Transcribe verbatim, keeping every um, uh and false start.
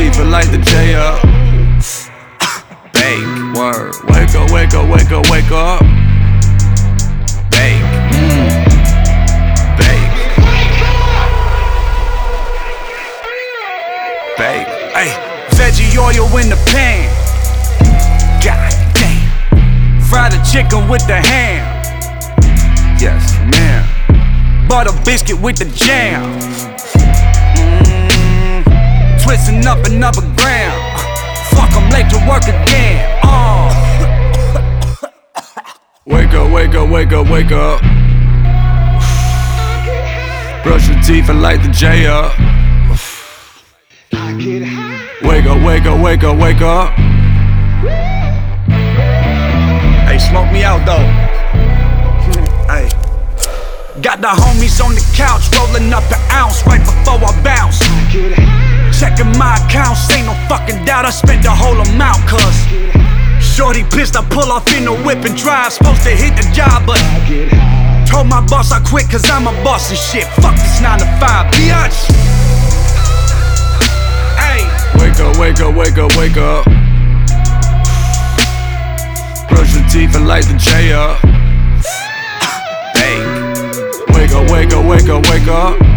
teeth and light the J up. Bake, word. Wake up, wake up, wake up, wake up. Bake, mm. Bake. Bake, ayy. Veggie oil in the pan. God damn. Fry the chicken with the ham. Yes, man. Butter biscuit with the jam. Mm. Twisting up another gram. Fuck, I'm late to work again. Oh. Wake up, wake up, wake up, wake up. Brush your teeth and light the J up. Wake up, wake up, wake up, wake up. Hey, smoke me out though. Hey. Got the homies on the couch, rolling up an ounce right before I bounce. Checking my accounts, ain't no fucking doubt I spent the whole amount. Cause shorty pissed, I pull off in the whip and drive. Supposed to hit the job, but told my boss I quit cause I'm a boss and shit. Fuck this nine to five, bitch. Hey. Wake up, wake up, wake up, wake up. Brush your teeth and light the J up. Hey. Wake up, wake up, wake up, wake up.